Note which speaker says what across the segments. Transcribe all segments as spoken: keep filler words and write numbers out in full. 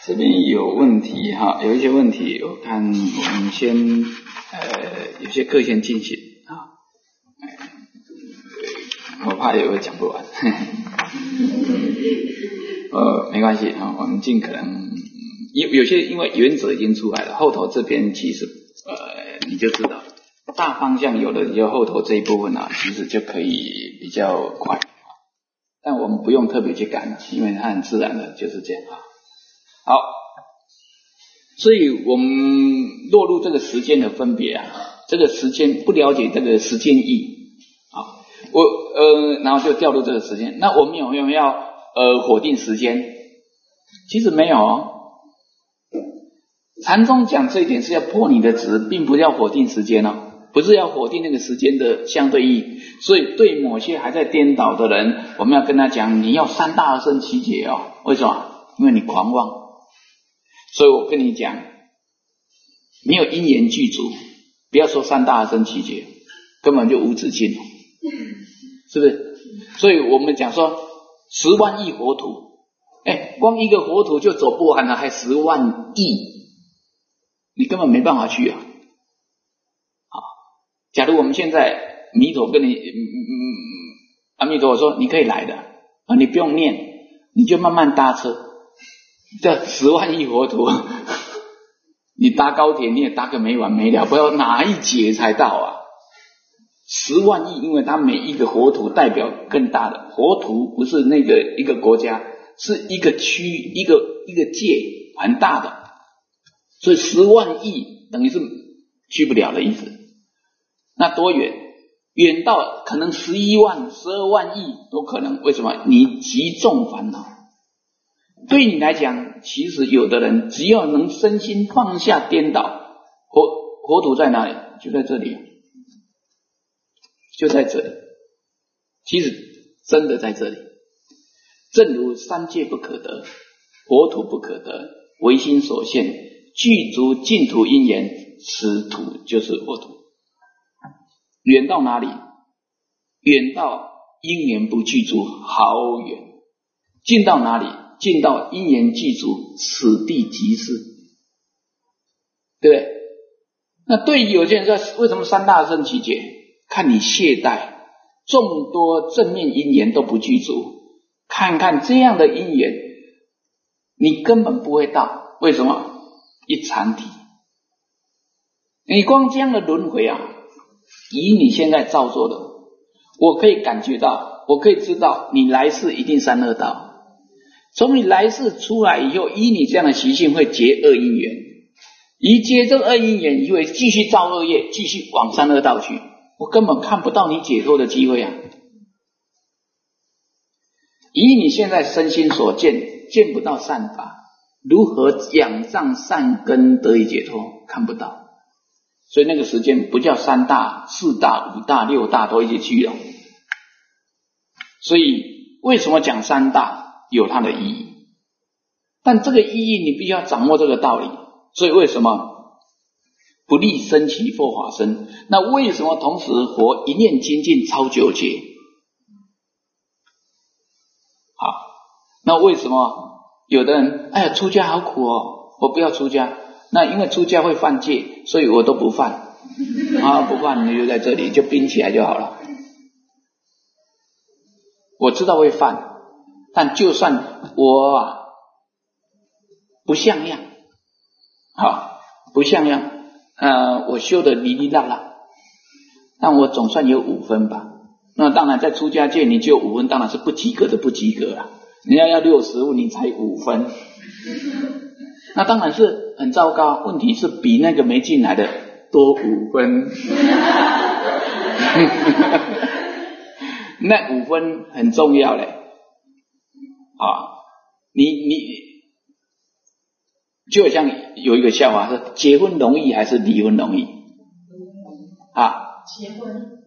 Speaker 1: 这边有问题哈，有一些问题，我看我们先呃有些课先进行啊，我怕也会讲不完，呃没关系啊，我们尽可能有有些因为原则已经出来了，后头这边其实呃你就知道大方向有了以后，后头这一部分啊，其实就可以比较快，但我们不用特别去赶，因为它很自然的就是这样啊。好，所以我们落入这个时间的分别啊，这个时间不了解这个时间意啊，我呃，然后就掉入这个时间。那我们有没有要呃否定时间？其实没有哦。禅宗讲这一点是要破你的执，并不是要否定时间哦，不是要否定那个时间的相对意。所以对某些还在颠倒的人，我们要跟他讲，你要三大而生其解哦。为什么？因为你狂妄。所以我跟你讲，没有因缘具足，不要说三大而生其解，根本就无自性，是不是？所以我们讲说十万亿佛土，哎，光一个佛土就走不完了，还十万亿，你根本没办法去啊！好，假如我们现在弥陀跟你，嗯嗯，阿弥陀佛说你可以来的啊，你不用念，你就慢慢搭车。这十万亿佛土，你搭高铁你也搭个没完没了，不知道哪一节才到啊！十万亿，因为它每一个佛土代表更大的佛土，不是那个一个国家，是一个区，一个一个界，很大的，所以十万亿等于是去不了的意思。那多远？远到可能十一万、十二万亿都可能。为什么？你极重烦恼。对你来讲，其实有的人只要能身心放下颠倒，佛佛土在哪里？就在这里，就在这里。其实真的在这里。正如三界不可得，佛土不可得，唯心所现，具足净土因缘，此土就是佛土。远到哪里？远到因缘不具足，好远。近到哪里？近到因缘具足，此地即是，对不对？那对于有些人说，为什么三大圣其解？看你懈怠，众多正面因缘都不具足，看看这样的因缘，你根本不会到。为什么？一禅体。你光这样的轮回啊，以你现在造作的，我可以感觉到，我可以知道，你来世一定三恶道。从你来世出来以后，依你这样的习性会结恶因缘，一结这个恶因缘，以为继续造恶业，继续往三恶道去，我根本看不到你解脱的机会啊！以你现在身心所见，见不到善法，如何仰仗善根得以解脱？看不到。所以那个时间不叫三大、四大、五大、六大都一起去了。所以为什么讲三大？有它的意义，但这个意义你必须要掌握这个道理。所以为什么不立生起佛法身？那为什么同时佛一念精进超九劫？好，那为什么有的人哎呀出家好苦哦，我不要出家？那因为出家会犯戒，所以我都不犯啊，不犯你就在这里就冰起来就好了。我知道会犯。但就算我啊不像样，好不像样，呃，我修的哩哩啦啦，但我总算有五分吧。那当然，在出家界你就有五分，当然是不及格的不及格了。人家要六十分，你才五分，那当然是很糟糕。问题是比那个没进来的多五分，那五分很重要嘞。啊，你你就好像有一个笑话说，结婚容易还是离婚容易？啊，
Speaker 2: 结婚。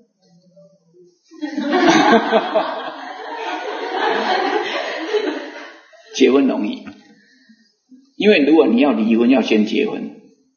Speaker 1: 结婚容易，因为如果你要离婚，要先结婚。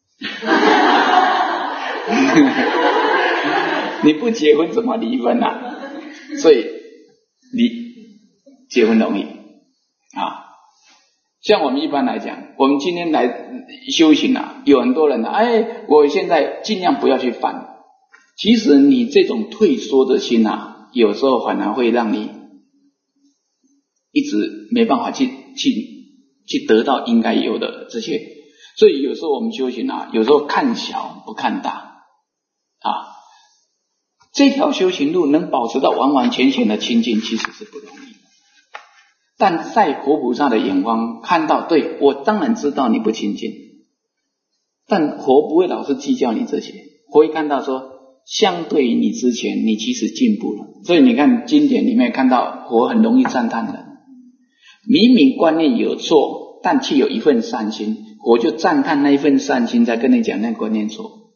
Speaker 1: 你不结婚怎么离婚啊？所以离结婚容易。啊， 像我们一般来讲，我们今天来修行啊，有很多人啊，哎，我现在尽量不要去犯。其实你这种退缩的心啊，有时候反而会让你一直没办法去去去得到应该有的这些。所以有时候我们修行啊，有时候看小不看大啊。这条修行路能保持到完完全全的清净，其实是不容易的。但在佛菩萨的眼光看到，对，我当然知道你不清净，但佛不会老是计较你这些，佛会看到说，相对于你之前，你其实进步了。所以你看经典里面看到佛很容易赞叹人，明明观念有错，但却有一份善心，我就赞叹那一份善心，再跟你讲那观念错。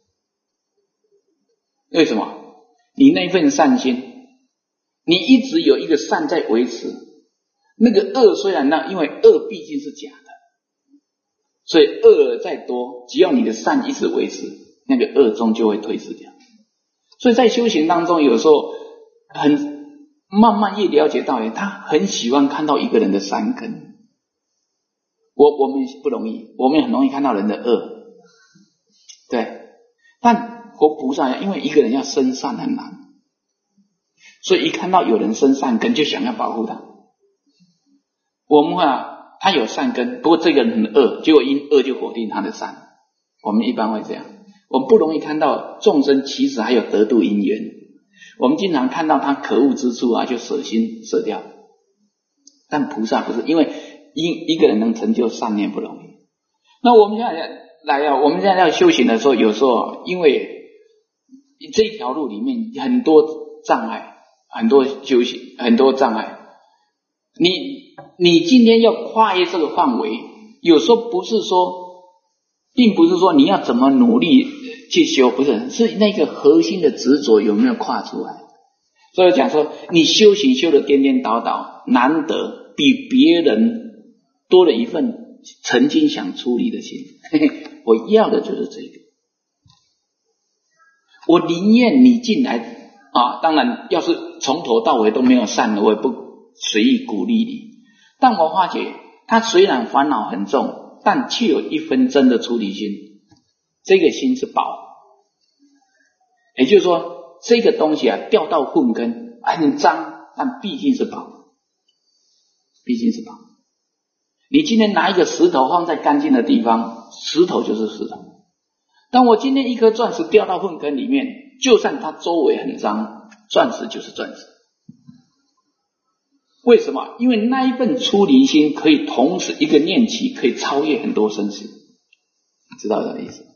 Speaker 1: 为什么？你那份善心，你一直有一个善在维持，那个恶虽然那，因为恶毕竟是假的，所以恶再多，只要你的善一直维持，那个恶终究会退失掉。所以在修行当中，有时候很慢慢越了解到，他很喜欢看到一个人的善根。我我们不容易，我们很容易看到人的恶，对。但佛菩萨因为一个人要生善很难，所以一看到有人生善根，就想要保护他。我们啊，他有善根，不过这个人很恶，结果因恶就否定他的善。我们一般会这样，我们不容易看到众生其实还有得度因缘。我们经常看到他可恶之处啊，就舍心舍掉。但菩萨不是，因为一一个人能成就善念不容易。那我们现在来啊，我们现在要修行的时候，有时候因为这一条路里面很多障碍，很多修行，很多障碍。你你今天要跨越这个范围，有时候不是说，并不是说你要怎么努力去修，不是，是那个核心的执着有没有跨出来。所以讲说，你修行修得颠颠倒倒，难得比别人多了一份曾经想出离的心。嘿嘿，我要的就是这个。我宁愿你进来啊，当然要是从头到尾都没有善的，我也不随意鼓励你。但我发觉他虽然烦恼很重，但却有一分真的出离心，这个心是宝。也就是说，这个东西啊，掉到粪根很脏，但毕竟是宝，毕竟是宝。你今天拿一个石头放在干净的地方，石头就是石头。当我今天一颗钻石掉到粪坑里面，就算它周围很脏，钻石就是钻石。为什么？因为那一份出离心可以同时一个念起，可以超越很多生死。知道这个意思？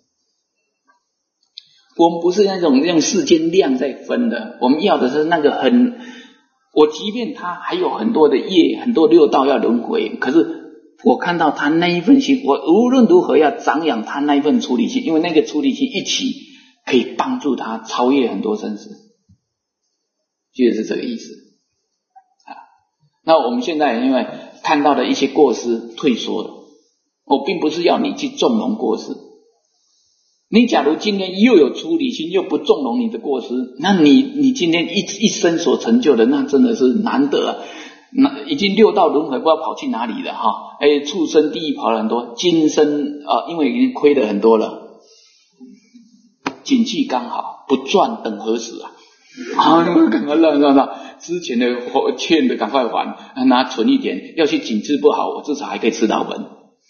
Speaker 1: 我们不是那种用世间量在分的，我们要的是那个很，我即便他还有很多的业，很多六道要轮回，可是我看到他那一份心，我无论如何要长养他那一份出离心，因为那个出离心一起可以帮助他超越很多生死，就是这个意思啊。那我们现在因为看到的一些过失退缩了，我并不是要你去纵容过失。你假如今天又有出离心，又不纵容你的过失，那你你今天一一生所成就的，那真的是难得啊。那已经六道轮回，不知道跑去哪里了哈！哎，畜生地狱跑了很多，今生啊，因为已经亏了很多了，景气刚好，不赚等何时啊？啊，赶快让让让，之前的欠的赶快还，拿存一点，要去景气不好，我至少还可以吃老本。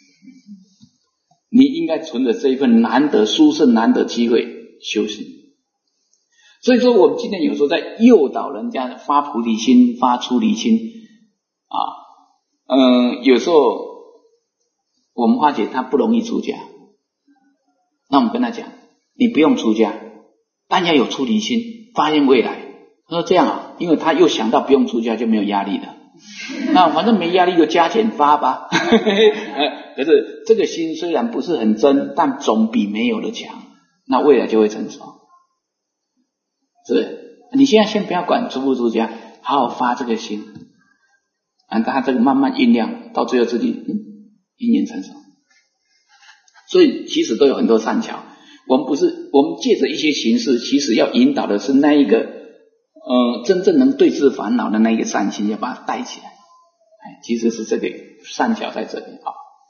Speaker 1: 你应该存着这一份难得殊胜难得机会修行。所以说，我们今天有时候在诱导人家发菩提心、发出离心。啊，嗯，有时候我们发觉他不容易出家，那我们跟他讲，你不用出家，但要有出离心，发现未来。他说这样啊，因为他又想到不用出家就没有压力了，那反正没压力就加减发吧。可是这个心虽然不是很真，但总比没有的强，那未来就会成熟，是不是？你现在先不要管出不出家，好好发这个心。让他这个慢慢酝酿，到最后自己嗯因缘成熟。所以其实都有很多善巧，我们不是我们借着一些形式，其实要引导的是那一个呃真正能对治烦恼的那一个善心，要把它带起来。哎，其实是这个善巧在这里啊。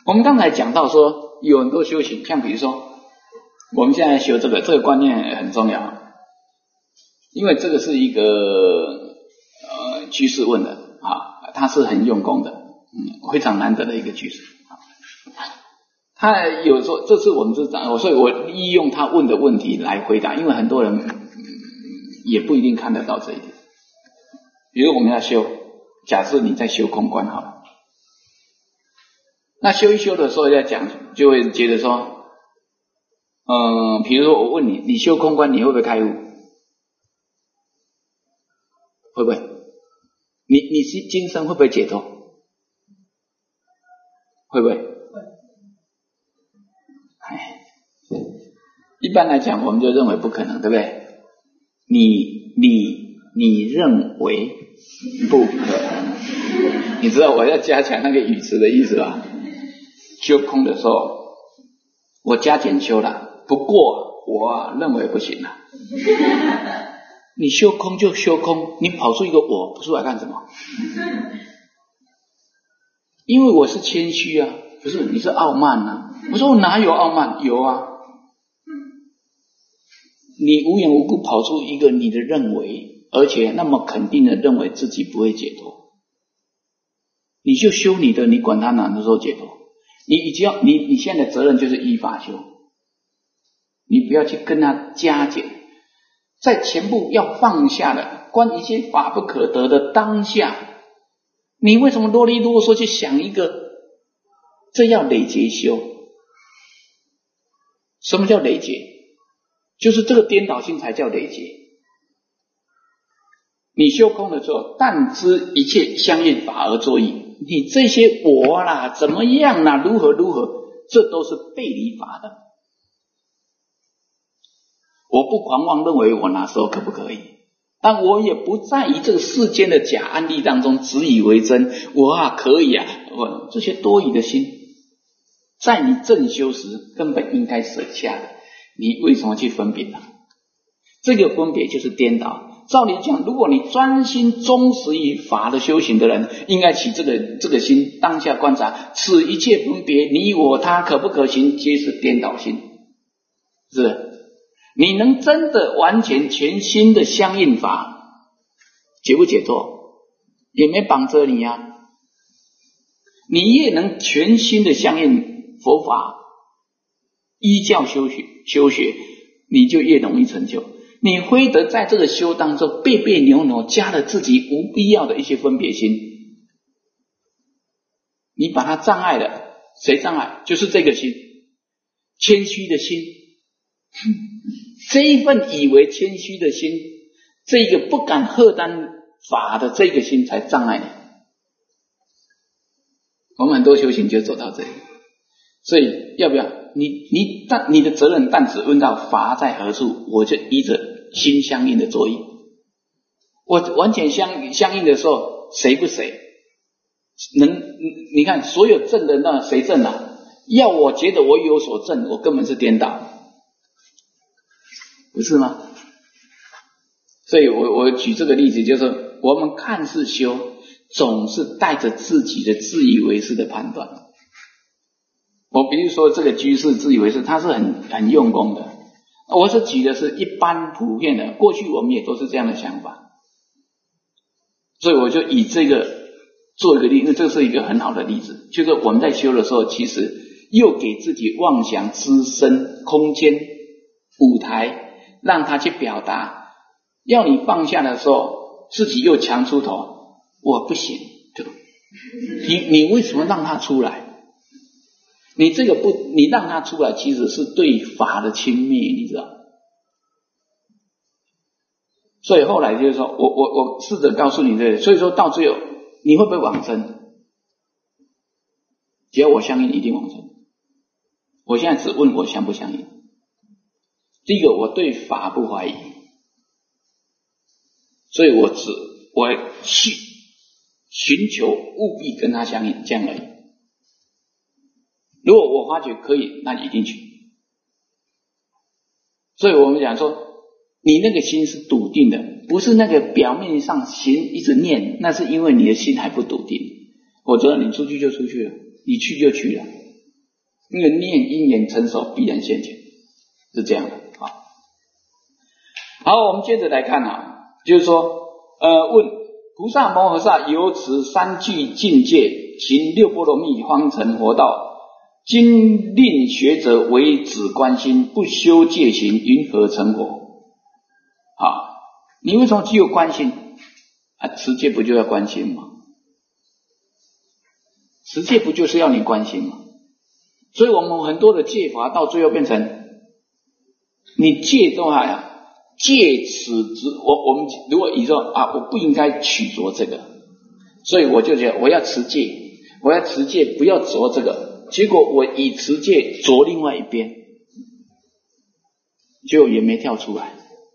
Speaker 1: 我们刚才讲到说有很多修行，像比如说我们现在修这个这个观念很重要，因为这个是一个呃居士问的啊，他是很用功的，嗯，非常难得的一个居士。他有时候这次我们是讲，所以我利用他问的问题来回答，因为很多人、嗯、也不一定看得到这一点。比如我们要修，假设你在修空观好了，那修一修的时候要讲，就会觉得说，嗯、呃，比如说我问你，你修空观你会不会开悟？会不会？你你是今生会不会解脱？会不会？哎，一般来讲我们就认为不可能，对不对？你你你认为不可能，你知道我要加强那个语词的意思吧？修空的时候我加减修了，不过我、啊、认为不行了。你修空就修空，你跑出一个我跑出来干什么？因为我是谦虚啊，不是你是傲慢啊。我说我哪有傲慢？有啊，你无缘无故跑出一个你的认为，而且那么肯定的认为自己不会解脱，你就修你的，你管他哪的时候解脱。你只要你你现在的责任就是依法修，你不要去跟他加减，在全部要放下的观一切法不可得的当下，你为什么啰里啰嗦去想一个？这要累劫修。什么叫累劫？就是这个颠倒性才叫累劫。你修空的时候，但知一切相应法而作意，你这些我啦怎么样啦如何如何，这都是背离法的。我不狂妄认为我那时候可不可以，但我也不在于这个世间的假案例当中执以为真，我啊可以啊，我这些多余的心在你正修时根本应该舍下的，你为什么去分别呢？这个分别就是颠倒。照理讲，如果你专心忠实于法的修行的人，应该起这个这个心，当下观察，此一切分别，你我他可不可行，皆是颠倒心。是不是？你能真的完全全心的相应法，解不解脱？也没绑着你啊。你越能全心的相应佛法，依教修学修学，你就越容易成就。你非得在这个修当中别别扭扭，加了自己无必要的一些分别心，你把它障碍了。谁障碍？就是这个心，谦虚的心。这一份以为谦虚的心，这个不敢荷担法的这个心才障碍你。我们很多修行就走到这里，所以要不要你你但你的责任但只问到法在何处，我就依着心相应的作意。我完全相相应的时候，谁不谁？能你看所有正的那谁正啊？要我觉得我有所正，我根本是颠倒，不是吗？所以我我举这个例子，就是我们看似修，总是带着自己的自以为是的判断。我比如说这个居士自以为是，他是很很用功的。我是举的是一般普遍的，过去我们也都是这样的想法，所以我就以这个做一个例子，这是一个很好的例子，就是我们在修的时候，其实又给自己妄想滋生空间舞台，让他去表达。要你放下的时候，自己又强出头，我不行，你你为什么让他出来？你这个不，你让他出来，其实是对法的轻蔑，你知道？所以后来就是说，我我我试着告诉你这个，所以说到最后，你会不会往生？只要我相信，一定往生。我现在只问我相不相信。第一个，我对法不怀疑，所以我只我去寻求务必跟他相应，这样而已。如果我发觉可以，那一定去。所以我们讲说，你那个心是笃定的，不是那个表面上心一直念，那是因为你的心还不笃定。否则你出去就出去了，你去就去了， 因为念因缘成熟必然现前，是这样的啊。好，我们接着来看啊，就是说，呃，问菩萨摩诃萨由此三具境界，行六波罗蜜，方成佛道。今令学者为止观心，不修戒行，云何成佛？好，你为什么只有观心啊？持戒不就要观心吗？持戒不就是要你观心吗？所以我们很多的戒法到最后变成，你戒都还啊，戒此之我我们如果你说啊，我不应该取着这个，所以我就觉得我要持戒，我要持戒，不要着这个，结果我以持戒着另外一边，就也没跳出来。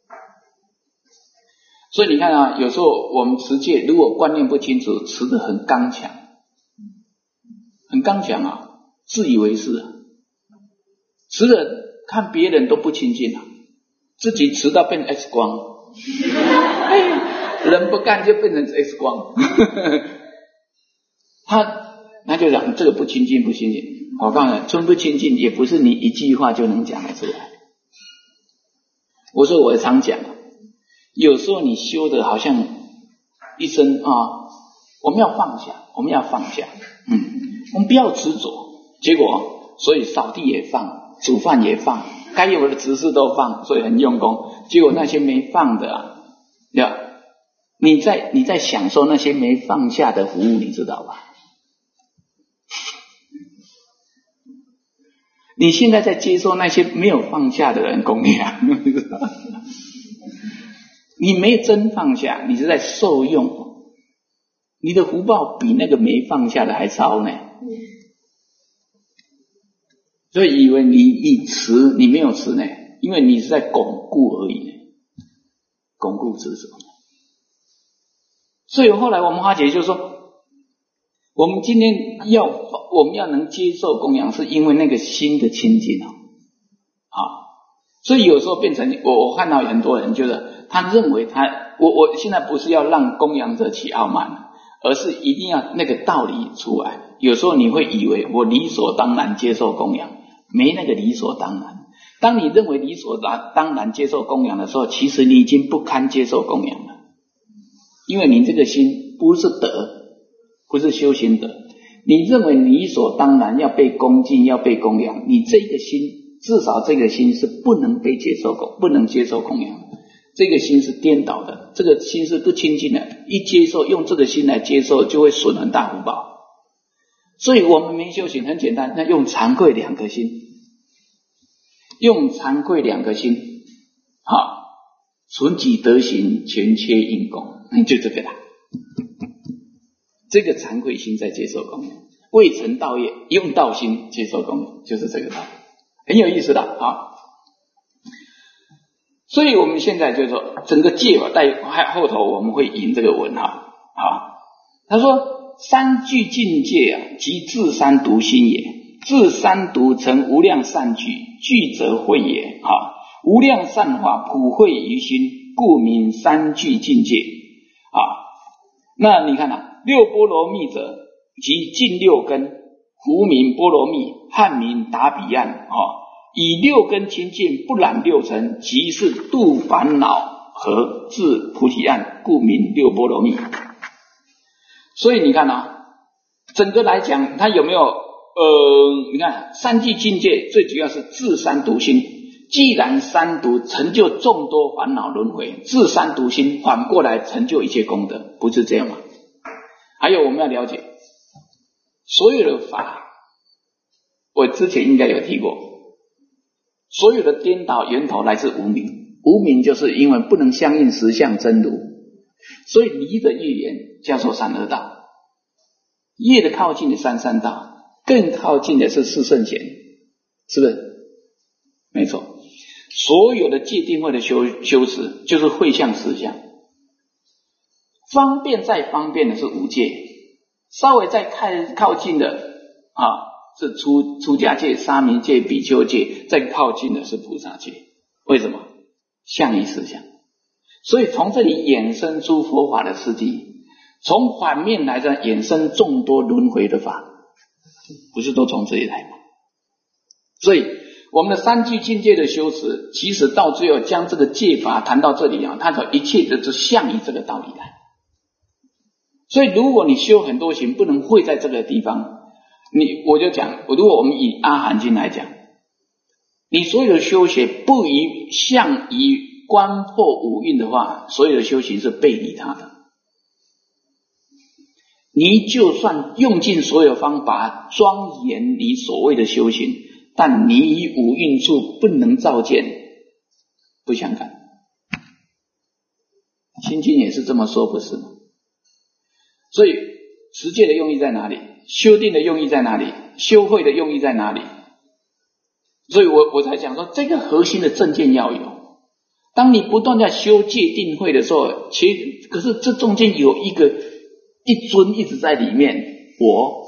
Speaker 1: 所以你看啊，有时候我们持戒如果观念不清楚，持得很刚强，很刚强啊，自以为是啊，持了看别人都不亲近啊，自己持到变 X 光，人不干就变成 X 光，他那就讲这个不亲近不亲近，我告诉你，尊不亲近也不是你一句话就能讲得出来。我说我常讲，有时候你修的好像一生啊，我们要放下，我们要放下，嗯，我们不要执着，结果所以扫地也放，煮饭也放，该有的执事都放，所以很用功，结果那些没放的啊，要你在你在享受那些没放下的服务，你知道吧？你现在在接受那些没有放下的人供养，你没真放下，你是在受用，你的福报比那个没放下的还糟呢。所以以为你你持，你没有持呢，因为你是在巩固而已呢，巩固执着。所以后来我们花姐就说，我们今天要我们要能接受供养，是因为那个心的清净哦。好，所以有时候变成我我看到很多人就是他认为他我我现在不是要让供养者起傲慢，而是一定要那个道理出来。有时候你会以为我理所当然接受供养，没那个理所当然。当你认为理所当然接受供养的时候，其实你已经不堪接受供养了，因为你这个心不是德，不是修行德。你认为理所当然要被恭敬，要被供养，你这个心至少这个心是不能被接受供，不能接受供养，这个心是颠倒的，这个心是不清净的，一接受用这个心来接受，就会损很大福报。所以我们没修行很简单，那用惭愧两颗心，用惭愧两颗心，好，存己德行，全缺因功，就这个啦。这个惭愧心在接受供养，未成道业，用道心接受供养，就是这个道理，很有意思的啊。所以我们现在就是说，整个戒法在后头我们会引这个文哈啊，他说三具境界啊，即自三毒心也，自三毒成无量善具，具则慧也啊，无量善法普惠于心，故名三具境界啊。那你看啊，六波罗蜜者，即尽六根，胡名波罗蜜，汉名达彼岸啊。以六根清净，不染六尘，即是度烦恼和至菩提岸，故名六波罗蜜。所以你看啊，整个来讲，它有没有呃，你看三具境界最主要是自三毒心。既然三毒成就众多烦恼轮回，自三毒心反过来成就一切功德，不是这样吗？还有我们要了解，所有的法，我之前应该有提过，所有的颠倒源头来自无明，无明就是因为不能相应实相真如，所以离得越远叫做三恶道，越的靠近的三三道，更靠近的是四圣贤，是不是？没错，所有的戒定慧的修修持就是慧相实相，方便再方便的是无戒，稍微再看靠近的啊是出出家戒、沙弥戒、比丘戒，再靠近的是菩萨戒。为什么？相依实相。所以从这里衍生出佛法的次第，从反面来讲衍生众多轮回的法，不是都从这里来吗？ 所以我们的三聚境界的修持，其实到最后将这个戒法谈到这里啊，它的一切都是向以这个道理来。所以如果你修很多行不能会在这个地方，你我就讲，如果我们以阿含经来讲，你所有的修学不以向以观破五蕴的话，所有的修行是背离它的。你就算用尽所有方法庄严你所谓的修行，但你以五蕴处不能照见，不相干。心经也是这么说，不是吗？所以持戒的用意在哪里？修定的用意在哪里？修慧的用意在哪里？所以我我才讲说，这个核心的正见要有。当你不断在修戒定慧的时候，其实可是这中间有一个一尊一直在里面，我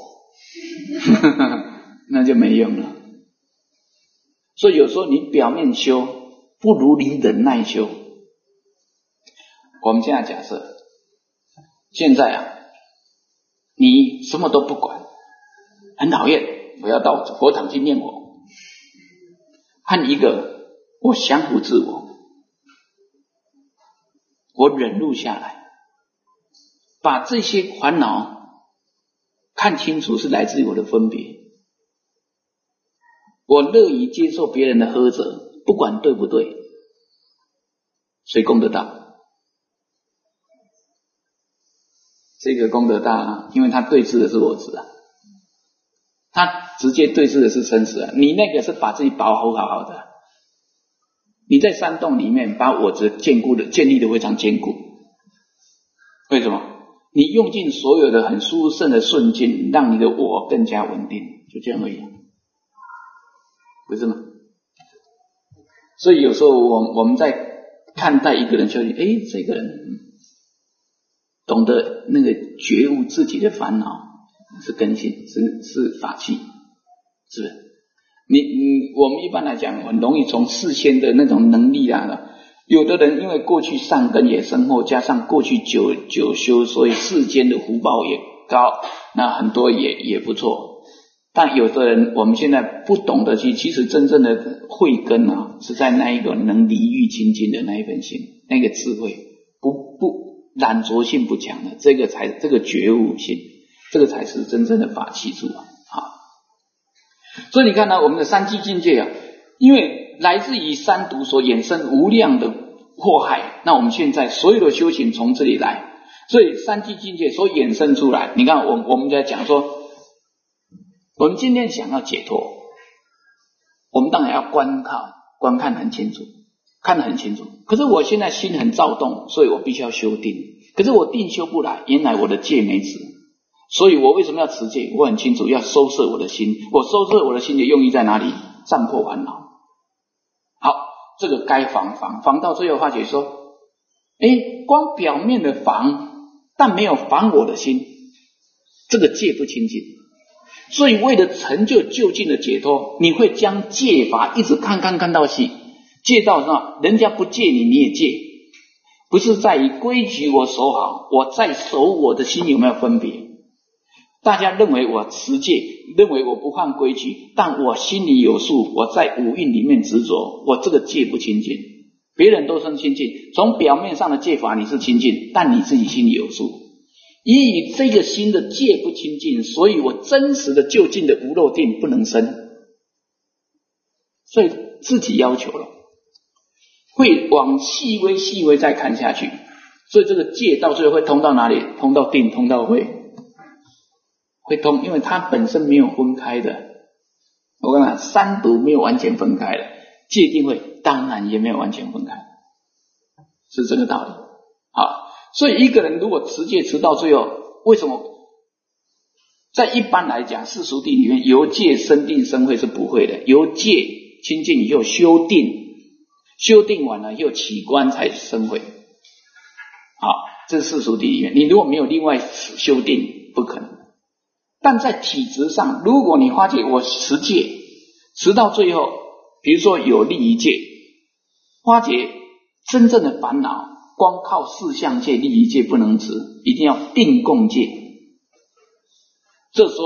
Speaker 1: 那就没用了。所以有时候你表面修不如你忍耐修。我们现在假设现在啊，你什么都不管，很讨厌，我要到佛堂去念佛，和一个我降服自我，我忍辱下来，把这些烦恼看清楚是来自于我的分别，我乐于接受别人的呵责，不管对不对，谁功德大？这个功德大啊，因为他对峙的是我执啊，他直接对峙的是生死啊。你那个是把自己保护好好的，你在山洞里面把我执坚固的建立的非常坚固。为什么？你用尽所有的很殊胜的顺境，让你的我更加稳定，就这样而已，不是吗？所以有时候我我们在看待一个人修行，诶，这个人懂得那个觉悟自己的烦恼是根性，是是法器，是不是？你你我们一般来讲，很容易从事先的那种能力啊，有的人因为过去善根也深厚，加上过去久久修，所以世间的福报也高，那很多也也不错。但有的人我们现在不懂得去，其实真正的慧根啊，是在那一个能离欲清净的那一份心，那个智慧不不。染着性不强的，这个才这个觉悟性，这个才是真正的法器处啊！好，所以你看呢，我们的三聚境界啊，因为来自于三毒所衍生无量的祸害，那我们现在所有的修行从这里来，所以三聚境界所衍生出来，你看我我们在讲说，我们今天想要解脱，我们当然要观看观看很清楚。看得很清楚，可是我现在心很躁动，所以我必须要修定。可是我定修不来，原来我的戒没持，所以我为什么要持戒？我很清楚，要收摄我的心。我收摄我的心的用意在哪里？暂破烦恼。好，这个该防防防到最后化解说，诶，光表面的防，但没有防我的心，这个戒不清净。所以为了成就究竟的解脱，你会将戒法一直看看看到细。戒到什么？人家不戒你，你也戒，不是在于规矩我守好，我在守我的心有没有分别？大家认为我持戒，认为我不犯规矩，但我心里有数，我在五蕴里面执着，我这个戒不清净。别人都称清净，从表面上的戒法你是清净，但你自己心里有数。以这个心的戒不清净，所以我真实的究竟的无漏定不能生，所以自己要求了。会往细微细微再看下去，所以这个戒到最后会通到哪里？通到定，通到慧，会通，因为它本身没有分开的。我跟你讲，三毒没有完全分开的，戒定慧当然也没有完全分开，是这个道理。好，所以一个人如果持戒持到最后，为什么？在一般来讲，世俗谛里面，由戒生定生慧是不会的，由戒清净以后修定。修定完了又起观才生慧，好，这是世俗谛里面。你如果没有另外修定，不可能。但在体质上，如果你发觉我持戒，持到最后，比如说有利于戒，发觉真正的烦恼，光靠四相戒、利于戒不能持，一定要定共戒。这时候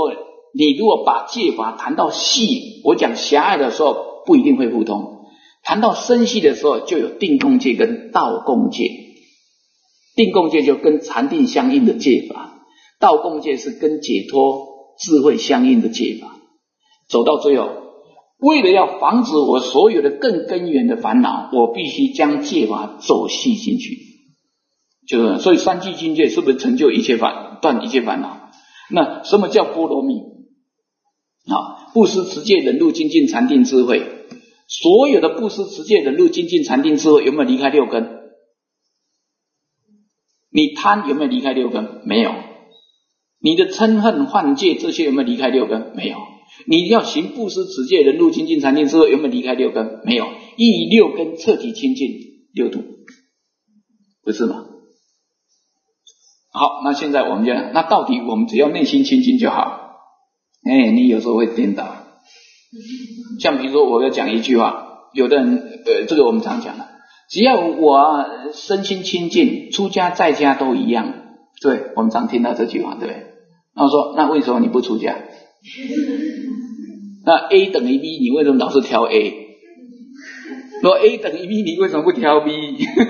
Speaker 1: 你如果把戒法谈到细，我讲狭隘的时候不一定会互通，谈到深细的时候就有定共戒跟道共戒。定共戒就跟禅定相应的戒法，道共戒是跟解脱智慧相应的戒法。走到最后，为了要防止我所有的更根源的烦恼，我必须将戒法走细进去。就是所以三聚境界是不是成就一切烦，断一切烦恼？那什么叫波罗蜜？啊，布施持戒忍辱精进禅定智慧，所有的布施持戒忍辱精进禅定智慧有没有离开六根？你贪有没有离开六根？没有。你的嗔恨幻戒这些有没有离开六根？没有。你要行布施持戒忍辱精进禅定智慧有没有离开六根？没有。依六根彻底清净六度，不是吗？好，那现在我们讲，那到底我们只要内心清净就好。哎，你有时候会颠倒。像比如说我要讲一句话，有的人呃，这个我们常讲的，只要我身心清净，出家在家都一样。对，我们常听到这句话，对不对？那我说，那为什么你不出家？那 A 等于 B， 你为什么老是挑 A？ 如果 A 等于 B， 你为什么不挑 B？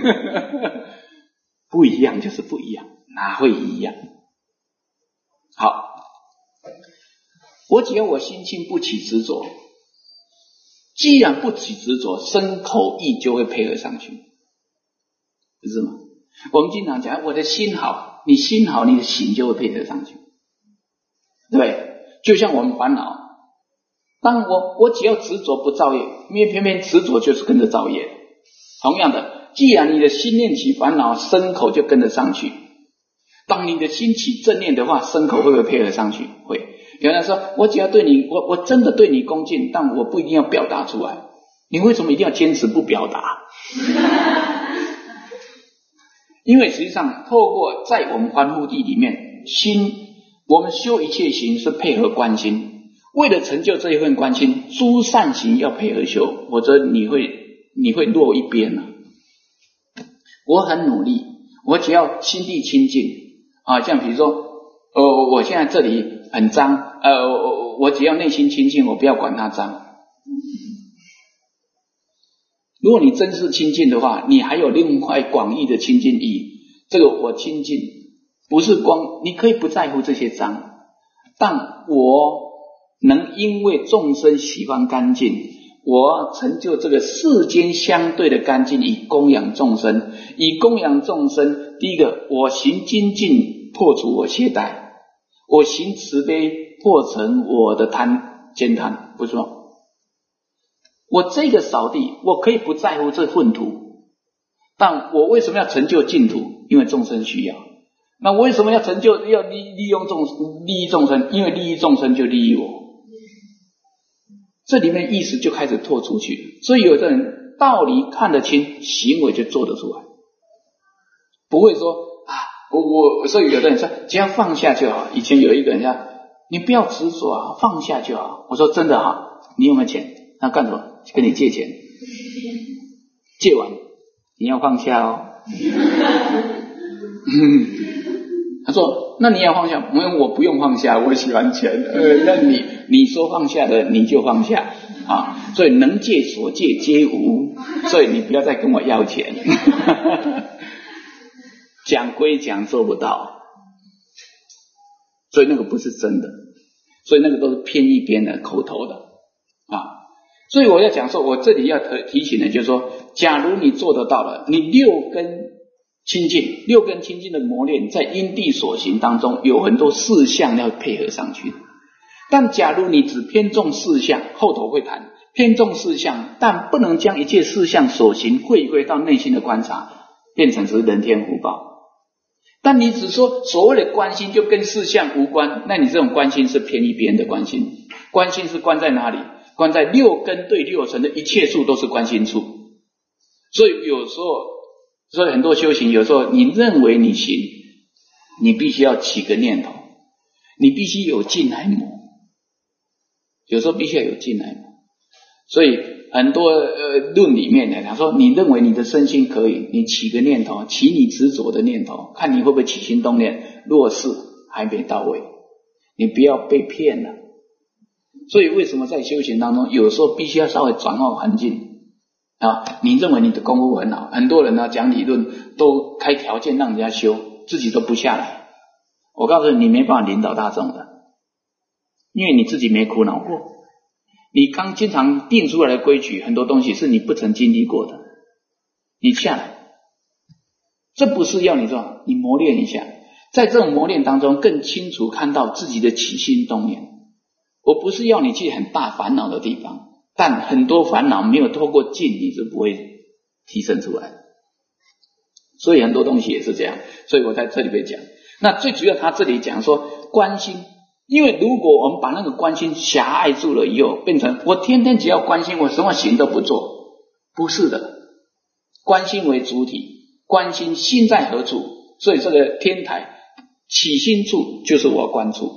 Speaker 1: 不一样就是不一样，哪会一样？好，我只要我心性不起执着，既然不起执着，身口意就会配合上去，不是吗？我们经常讲我的心好，你心好，你的行就会配合上去，对不对？就像我们烦恼，当我我只要执着不造业，因为偏偏执着就是跟着造业。同样的，既然你的心念起烦恼，身口就跟着上去。当你的心起正念的话，身口会不会配合上去？会。有人说，我只要对你，我我真的对你恭敬，但我不一定要表达出来。你为什么一定要坚持不表达？因为实际上，透过在我们观护地里面，心，我们修一切行是配合观心。为了成就这一份观心，诸善行要配合修，否则你会你会落一边了、啊。我很努力，我只要心地清净啊，像比如说，呃，我现在这里很脏，呃，我只要内心清净，我不要管它脏。如果你真是清净的话，你还有另外广义的清净义。这个我清净不是光，你可以不在乎这些脏，但我能因为众生喜欢干净，我成就这个世间相对的干净，以供养众生。以供养众生，第一个，我行精进破除我懈怠，我行慈悲破成我的贪慳贪，不是吗？我这个扫地，我可以不在乎这粪土，但我为什么要成就净土？因为众生需要。那我为什么要成就要利利用众利益众生？因为利益众生就利益我。这里面意思就开始拓出去，所以有的人道理看得清，行为就做得出来，不会说啊，我我所以有的人说只要放下就好。以前有一个人说，你不要执着啊，放下就好。我说真的好，你有没有钱？那干什么？跟你借钱，借完你要放下哦。他说那你要放下？因为我不用放下，我喜欢钱。呃，那你你说放下的你就放下啊，所以能借所借皆无，所以你不要再跟我要钱。讲归讲，做不到，所以那个不是真的，所以那个都是偏一边的口头的啊。所以我要讲说，我这里要提醒的就是说，假如你做得到了，你六根清净，六根清净的磨练，在因地所行当中有很多事项要配合上去。但假如你只偏重事项，后头会谈偏重事项，但不能将一切事项所行回归到内心的观察，变成是人天福报。但你只说所谓的关心就跟事项无关，那你这种关心是偏一边的关心。关心是关在哪里？关在六根对六尘的一切处都是关心处。所以有时候，所以很多修行，有时候你认为你行，你必须要起个念头，你必须有进来磨，有时候必须要有进来磨。所以很多呃论里面呢，他说你认为你的身心可以，你起个念头，起你执着的念头，看你会不会起心动念。若是还没到位，你不要被骗了。 所以为什么在修行当中，有时候必须要稍微转换环境啊？你认为你的功夫很好，很多人呢讲理论都开条件让人家修，自己都不下来。我告诉你，你没办法领导大众的，因为你自己没苦恼过。你刚经常定出来的规矩，很多东西是你不曾经历过的，你下来。这不是要你做，你磨练一下，在这种磨练当中更清楚看到自己的起心动念。我不是要你去很大烦恼的地方，但很多烦恼没有透过静你是不会提升出来的。所以很多东西也是这样，所以我在这里边讲，那最主要他这里讲说关心，因为如果我们把那个关心狭隘住了以后，变成我天天只要关心，我什么行都不做，不是的，关心为主体，关心心在何处，所以这个天台起心处就是我关注，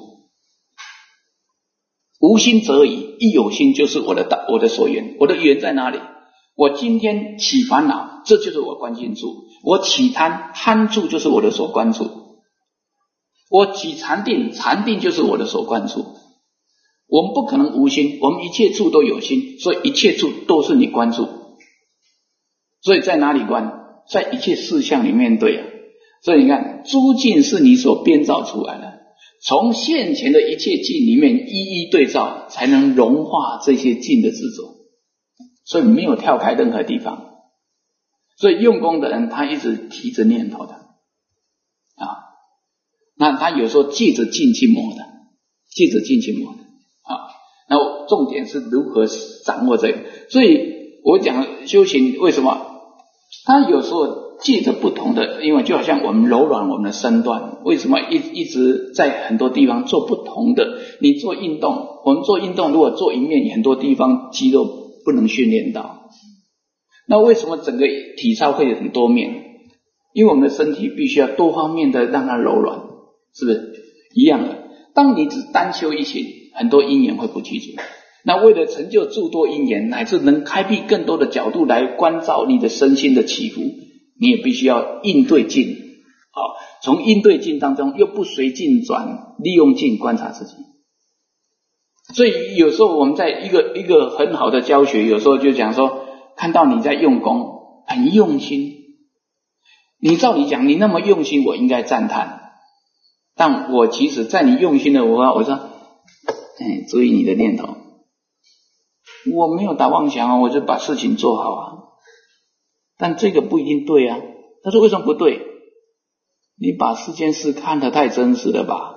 Speaker 1: 无心则已，一有心就是我的我的所缘，我的缘在哪里？我今天起烦恼，这就是我关心处；我起贪，贪处就是我的所关注；我起禅定，禅定就是我的所关注。我们不可能无心，我们一切处都有心，所以一切处都是你关注。所以在哪里关？在一切事项里面对啊。所以你看，诸境是你所编造出来的，从现前的一切境里面一一对照，才能融化这些境的执着。所以没有跳开任何地方。所以用功的人，他一直提着念头的啊，那他有时候借着境去磨的，借着境去磨的啊。那重点是如何掌握这个。所以我讲修行为什么？他有时候借着不同的，因为就好像我们柔软我们的身段，为什么一一直在很多地方做不同的？你做运动，我们做运动如果做一面，很多地方肌肉不能训练到。那为什么整个体操会有很多面？因为我们的身体必须要多方面的让它柔软，是不是一样的？当你只单修一行，很多因缘会不记住。那为了成就诸多因缘，乃至能开辟更多的角度来关照你的身心的起伏，你也必须要应对境。好，从应对境当中又不随境转，利用境观察自己。所以有时候我们在一个一个很好的教学，有时候就讲说，看到你在用功很用心，你照理讲你那么用心，我应该赞叹，但我其实在你用心的我我说哎，注意你的念头，我没有打妄想啊，我就把事情做好啊，但这个不一定对啊。他说为什么不对？你把四件事看得太真实了吧。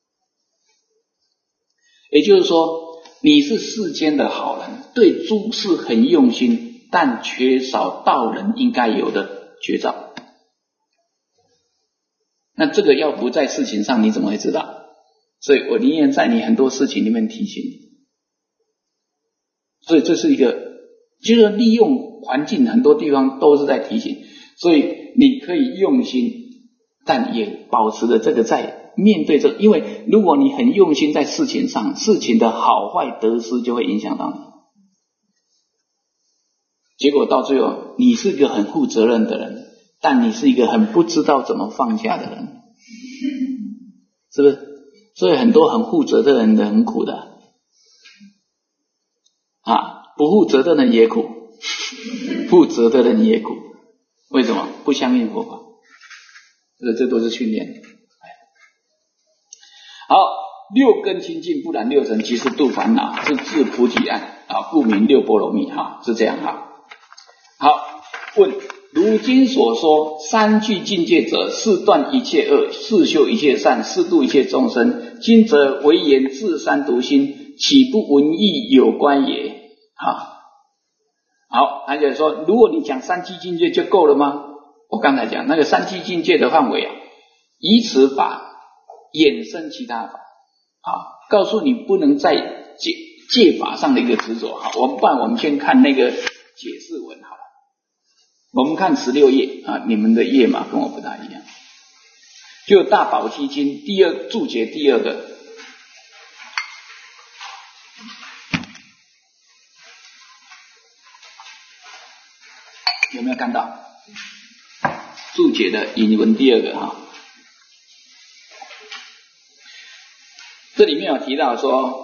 Speaker 1: 也就是说，你是世间的好人，对诸事很用心，但缺少道人应该有的觉照。那这个要不在事情上，你怎么会知道？所以我宁愿在你很多事情里面提醒你。所以这是一个，就是利用环境，很多地方都是在提醒。所以你可以用心，但也保持着这个在面对这个，因为如果你很用心在事情上，事情的好坏得失就会影响到你。结果到最后，你是一个很负责任的人，但你是一个很不知道怎么放下的人，是不是？所以很多很负责的人的很苦的啊，不负责的人也苦，负责的人也苦。为什么？不相信佛法，这这都是训练。好，六根清净，不然六尘即是度烦恼，是自菩提岸啊，故名六波罗蜜哈，是这样哈。好，问如今所说三具境界者，是断一切恶，是修一切善，是度一切众生。今则唯言自三独心，岂不闻义有关也？哈。好，他就说，如果你讲三具境界就够了吗？我刚才讲那个三具境界的范围啊，以此法衍生其他法啊，告诉你不能在戒戒法上的一个执着。好，我们不然我们先看那个解释文好了。我们看十六页啊，你们的页码跟我不大一样，就大宝积经第二注解第二个。有没有看到注解的引文第二个哈？这里面有提到说，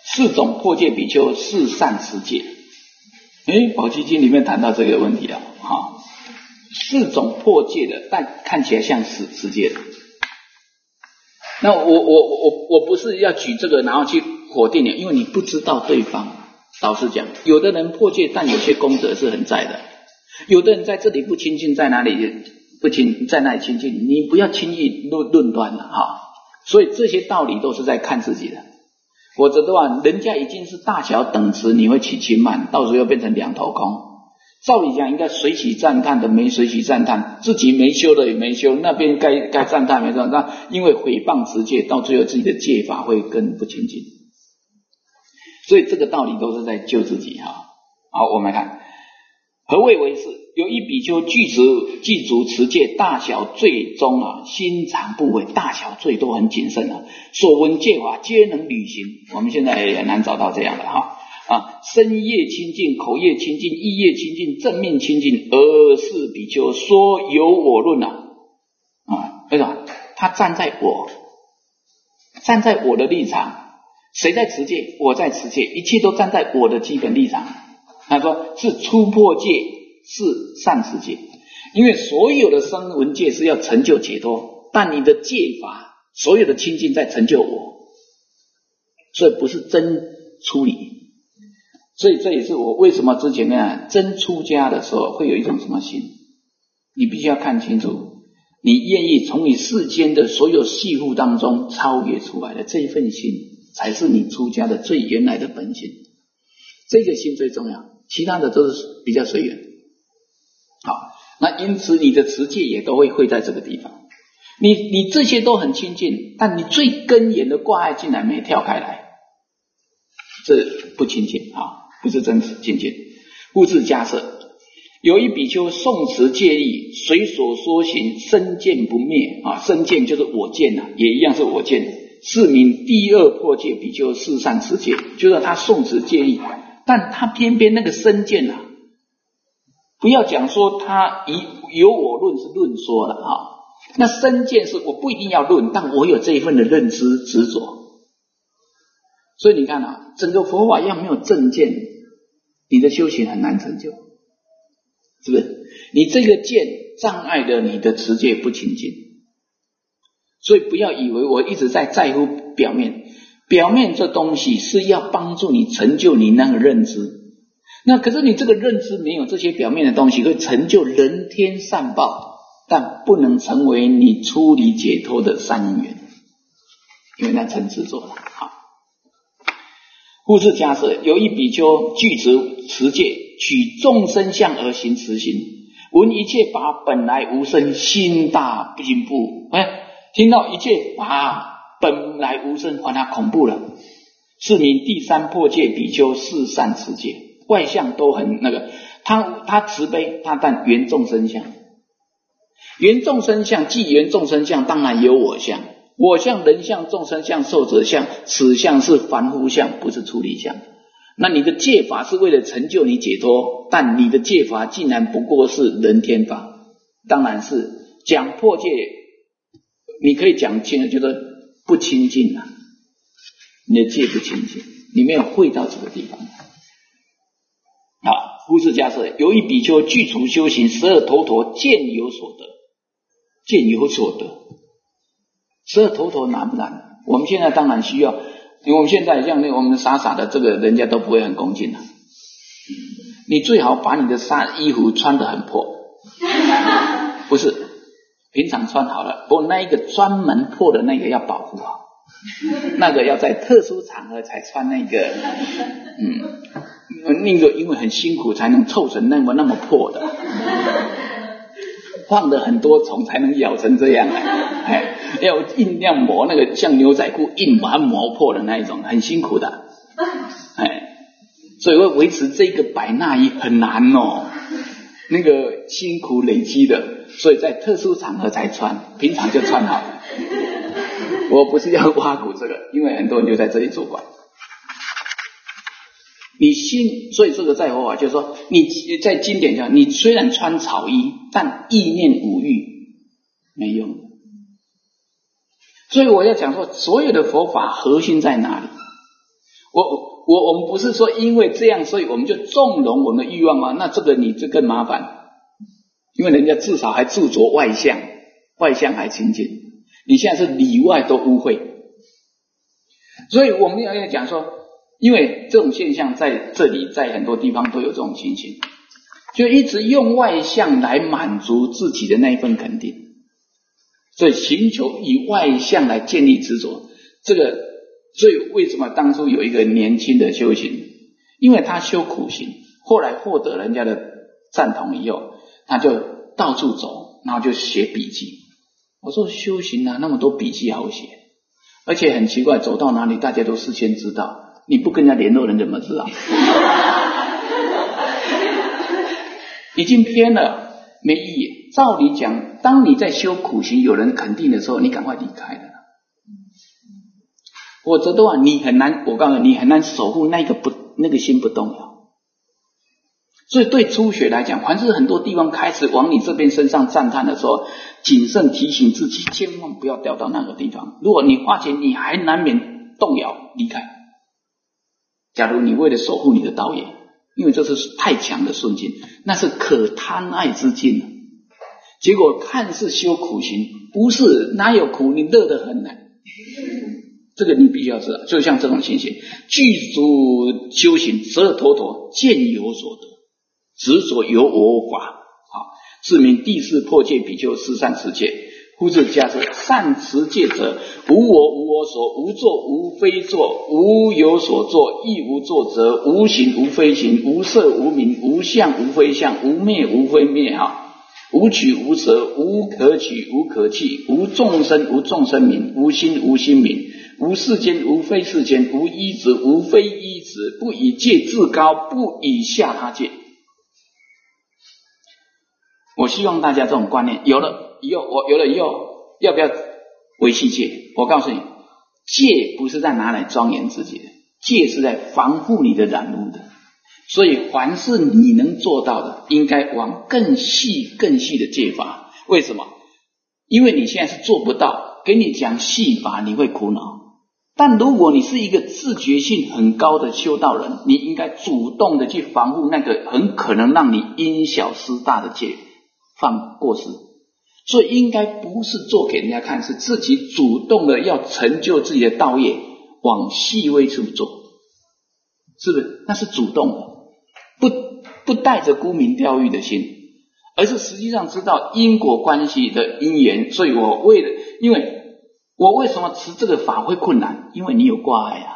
Speaker 1: 四种破戒比丘是善持戒。诶，宝积经里面谈到这个问题了哈，四种破戒的，但看起来像是持戒的。那我我我我不是要举这个然后去否定你，因为你不知道对方。老实讲，有的人破戒，但有些功德是很在的；有的人在这里不亲近，在哪里不亲，在哪里亲近，你不要轻易论论断了哈。所以这些道理都是在看自己的。否则的话，人家已经是大小等持，你会起轻慢，到时候又变成两头空。照理讲应该随喜赞叹的没随喜赞叹，自己没修的也没修，那边该该赞叹没赞叹，因为毁谤持戒，到最后自己的戒法会更不清净。所以这个道理都是在救自己哈。好，我们看何谓为是？有一比丘具足具足持戒，大小罪中啊，心常不违，大小罪都很谨慎啊，所闻戒法皆能履行。我们现在也很难找到这样的哈啊，身业清净，口业清净，意业清净，正命清净，而是比丘说有我论啊啊，为什么？他站在我，站在我的立场。谁在持戒？我在持戒，一切都站在我的基本立场。他说是初破戒，是善持戒，因为所有的声闻戒是要成就解脱，但你的戒法所有的清净在成就我，所以不是真出离。所以这也是我为什么之前呢，真出家的时候会有一种什么心，你必须要看清楚，你愿意从你世间的所有系缚当中超越出来的这一份心，才是你出家的最原来的本心。这个心最重要，其他的都是比较随缘。好，那因此你的持戒也都会会在这个地方。你你这些都很清净，但你最根源的挂碍竟然没跳开来，这不清净啊，不是真清净。故自假设，有一比丘诵持戒律，随所说行，身见不灭啊，身见就是我见啊，也一样是我见。是名第二破戒比丘是善持戒，就是他诵持戒律，但他偏偏那个身见啊，不要讲说他有我论是论说了啊，那身见是我不一定要论，但我有这一份的认知执着。所以你看啊，整个佛法要没有正见，你的修行很难成就，是不是？你这个见障碍了你的持戒不清净。所以不要以为我一直在在乎表面，表面这东西是要帮助你成就你那个认知，那可是你这个认知没有这些表面的东西，会成就人天善报，但不能成为你出离解脱的善因缘，因为那成执着了。好，故自假设，有一比丘具持持戒，取众生相而行持行，闻一切法本来无生，心大惊怖。哎，听到一切法本来无生，换他恐怖了。是名第三破戒比丘是善持戒，外相都很那个，他他慈悲，他但缘众生相，缘众生相既缘众生相，当然有我相，我相、人相、众生相、寿者相，此相是凡夫相，不是出离相。那你的戒法是为了成就你解脱，但你的戒法竟然不过是人天法，当然是讲破戒，你可以讲清了，觉得不清净啊，你的戒不清净，你没有会到这个地方。好，故事假设，有一比丘具足修行，十二头陀见有所得，见有所得，十二头陀难不难？我们现在当然需要，因为我们现在像那我们傻傻的，这个人家都不会很恭敬的。你最好把你的衫衣服穿得很破，不是平常穿好了，不过那一个专门破的那个要保护好，那个要在特殊场合才穿那个，嗯，那个因为很辛苦才能凑成那么那么破的，放了很多虫才能咬成这样来，哎，要尽量磨那个像牛仔裤硬把它磨破的那一种，很辛苦的，哎，所以会维持这个百纳衣很难哦，那个辛苦累积的，所以在特殊场合才穿，平常就穿好。我不是要挖苦这个，因为很多人就在这里作怪。你心，所以这个在佛法就是说，你在经典上，你虽然穿草衣，但意念无欲没用。所以我要讲说，所有的佛法核心在哪里？ 我我我们不是说因为这样，所以我们就纵容我们的欲望吗？那这个你就更麻烦，因为人家至少还著着外相，外相还清净，你现在是里外都污秽。所以我们要讲说，因为这种现象在这里，在很多地方都有这种情形，就一直用外相来满足自己的那一份肯定，所以寻求以外相来建立执着。这个，所以为什么当初有一个年轻的修行，因为他修苦行，后来获得人家的赞同以后，他就到处走，然后就写笔记。我说修行啊，那么多笔记好写，而且很奇怪，走到哪里大家都事先知道，你不跟人家联络，人怎么知道？已经偏了，没意义。照理讲，当你在修苦行，有人肯定的时候，你赶快离开了，否则的话，你很难。我告诉你，你很难守护那个不那个心不动摇。所以对初学来讲，凡是很多地方开始往你这边身上赞叹的时候，谨慎提醒自己，千万不要掉到那个地方。如果你花钱，你还难免动摇离开。假如你为了守护你的道业，因为这是太强的顺境，那是可贪爱之境。结果看似修苦行，不是，哪有苦，你乐得很呢。这个你必须要知道，就像这种情形，具足修行，则陀陀见有所得，执着有我法。好，是名第四破戒比丘四善持戒。夫子家是善持戒者，无我无我所，无作无非作，无有所作，亦无作则，无形无非形，无色无名，无相无非相，无灭无非灭。哈，无取无舍，无可取无可弃，无众生无众生名，无心无心名，无世间无非世间，无依止无非依止，不以戒自高，不以下他戒。我希望大家这种观念有了以后，我有了以后要不要维系戒？我告诉你，戒不是在拿来庄严自己的，戒是在防护你的染污的。所以凡是你能做到的，应该往更细更细的戒法。为什么？因为你现在是做不到，给你讲细法你会苦恼。但如果你是一个自觉性很高的修道人，你应该主动的去防护那个很可能让你因小失大的戒，犯过失。所以应该不是做给人家看，是自己主动的要成就自己的道业，往细微处做，是不是？那是主动的，不不带着沽名钓誉的心，而是实际上知道因果关系的因缘。所以我为了，因为我为什么持这个法会困难？因为你有挂碍啊。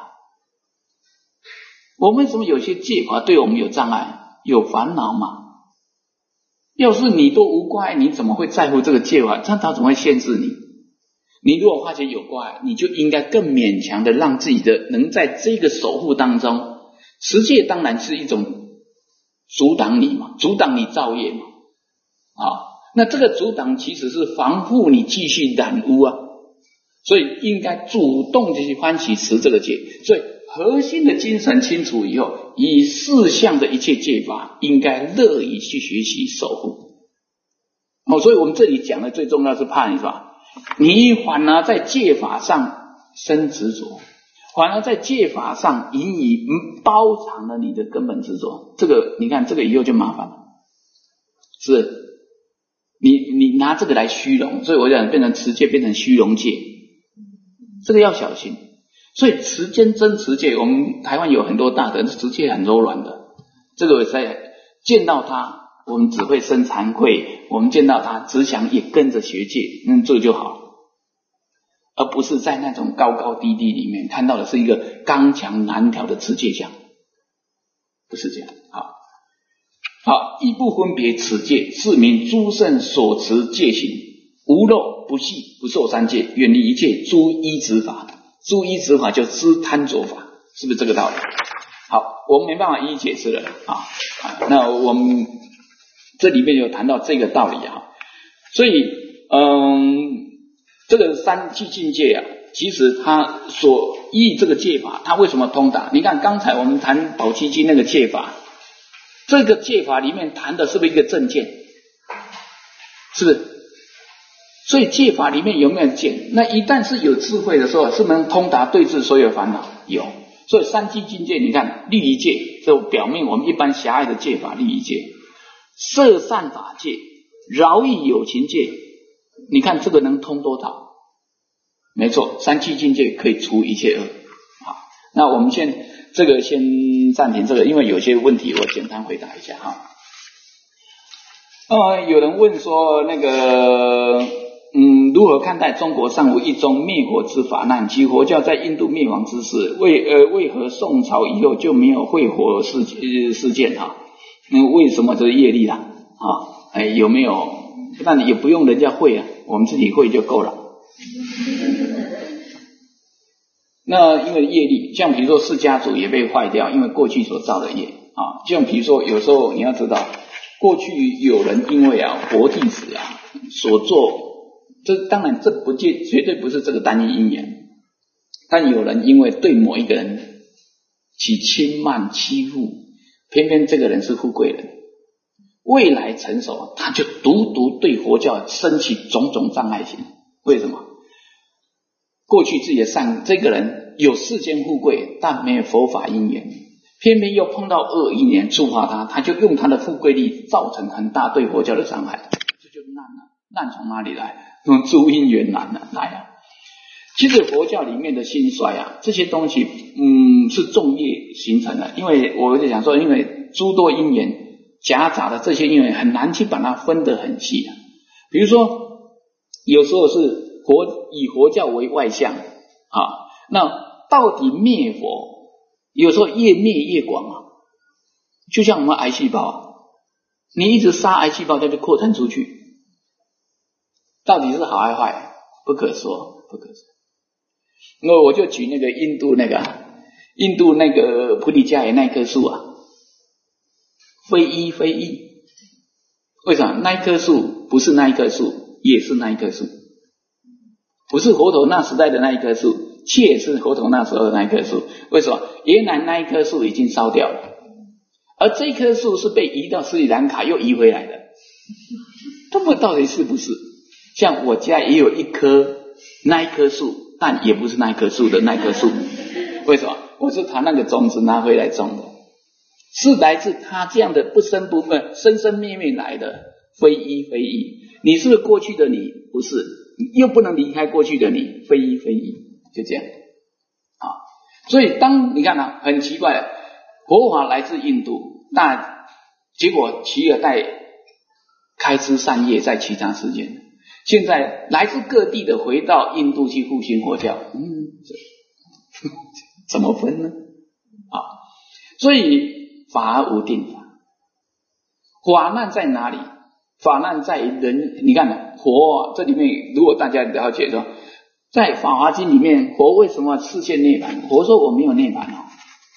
Speaker 1: 我为什么有些戒法对我们有障碍？有烦恼嘛。要是你都无挂碍，你怎么会在乎这个戒法？这他怎么会限制你？你如果发觉有挂碍，你就应该更勉强的让自己的能在这个守护当中，持戒当然是一种阻挡你嘛，阻挡你造业嘛。啊，那这个阻挡其实是防护你继续染污啊，所以应该主动的去欢喜持这个戒。所以核心的精神清楚以后，以四项的一切戒法，应该乐意去学习守护。哦，所以我们这里讲的最重要是怕你是吧？你反而在戒法上生执着，反而在戒法上引以包藏了你的根本执着。这个你看，这个以后就麻烦了，是你你拿这个来虚荣，所以我讲变成持戒变成虚荣戒，这个要小心。所以持坚真持戒，我们台湾有很多大德持戒很柔软的，这个在见到他我们只会生惭愧，我们见到他只想也跟着学戒，嗯，这个就好，而不是在那种高高低低里面看到的是一个刚强难调的持戒相，不是这样。好，好，亦不分别持戒，是名诸圣所持戒行，无漏不细不受三戒，远离一切诸依止法。诸依止法就知贪着法，是不是这个道理？好，我们没办法一一解释了啊。那我们这里面有谈到这个道理啊，所以嗯，这个三聚境界啊，其实它所依这个戒法，它为什么通达？你看刚才我们谈宝积经那个戒法，这个戒法里面谈的是不是一个正见？是不是？所以戒法里面有没有见？那一旦是有智慧的时候，是不是能通达对治所有烦恼？有。 所以三七境界，你看律仪界，就表面我们一般狭隘的戒法律仪界，摄善法界，饶益有情界，你看这个能通多少？没错，三七境界可以除一切恶。好，那我们先这个先暂停这个，因为有些问题我简单回答一下哈。呃，有人问说那个，嗯，如何看待中国尚无一宗灭火之法难及佛教在印度灭亡之事？为呃为何宋朝以后就没有会火事呃事件哈？嗯，为什么这是业力啦？啊，哎有没有？那你也不用人家会啊，我们自己会就够了。那因为业力，像比如说释迦族也被坏掉，因为过去所造的业啊。像比如说有时候你要知道，过去有人因为啊活弟子啊所做，这当然这不绝绝对不是这个单一因缘，但有人因为对某一个人起轻慢欺负，偏偏这个人是富贵人，未来成熟他就独独对佛教升起种种障碍性。为什么？过去自己的善，这个人有世间富贵，但没有佛法因缘，偏偏又碰到恶因缘触发他，他就用他的富贵力造成很大对佛教的伤害，这就难了。难从哪里来？从诸因缘难了来啊！其实佛教里面的兴衰啊，这些东西，嗯，是众业形成的。因为我就想说，因为诸多因缘夹杂的这些因缘很难去把它分得很细啊。比如说，有时候是佛以佛教为外相啊，那到底灭佛，有时候越灭越广啊。就像我们癌细胞啊，你一直杀癌细胞，它就扩散出去，到底是好还坏？不可说，不可说。那我就举那个印度那个印度那个菩提伽耶那棵树啊，非一非一。为什么？那一棵树不是那一棵树，也是那一棵树。不是佛陀那时代的那一棵树，却是佛陀那时候的那一棵树。为什么？原来那一棵树已经烧掉了，而这棵树是被移到斯里兰卡又移回来的。这不到底是不是？像我家也有一棵那一棵树，但也不是那一棵树的那棵树。为什么？我是他那个种子拿回来种的，是来自他这样的不生不灭、生生灭灭来的，非一非一。你是不是过去的你？不是。又不能离开过去的你，非一非一，就这样啊。所以当你看啊，很奇怪，佛法来自印度，但结果取而代开枝散叶在其他世界。现在来自各地的回到印度去复兴佛教，嗯，怎么分呢？啊，所以法无定法，法难在哪里？法难在人，你看佛、啊、这里面，如果大家了解说，在《法华经》里面，佛为什么示现涅槃？佛说我没有涅槃哦，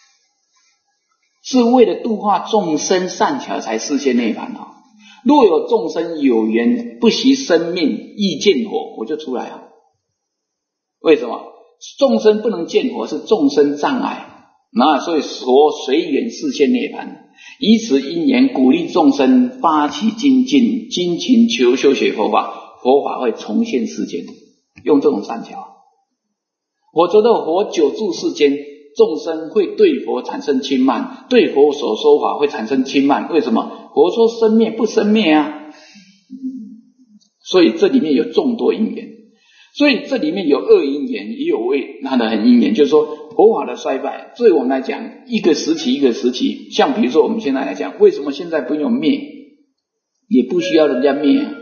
Speaker 1: 是为了度化众生善巧才示现涅槃哦。若有众生有缘不惜生命亦见火，我就出来啊。为什么？众生不能见火是众生障碍，那所以佛随缘示现涅槃。以此因缘鼓励众生发起精进精勤求修学佛法，佛法会重现世间，用这种善巧。我觉得佛久住世间，众生会对佛产生轻慢，对佛所说法会产生轻慢。为什么？佛说生灭不生灭啊，所以这里面有众多因缘，所以这里面有恶因缘，也有为它的很因缘，就是说佛法的衰败，对我们来讲，一个时期一个时期。像比如说我们现在来讲，为什么现在不用灭，也不需要人家灭啊？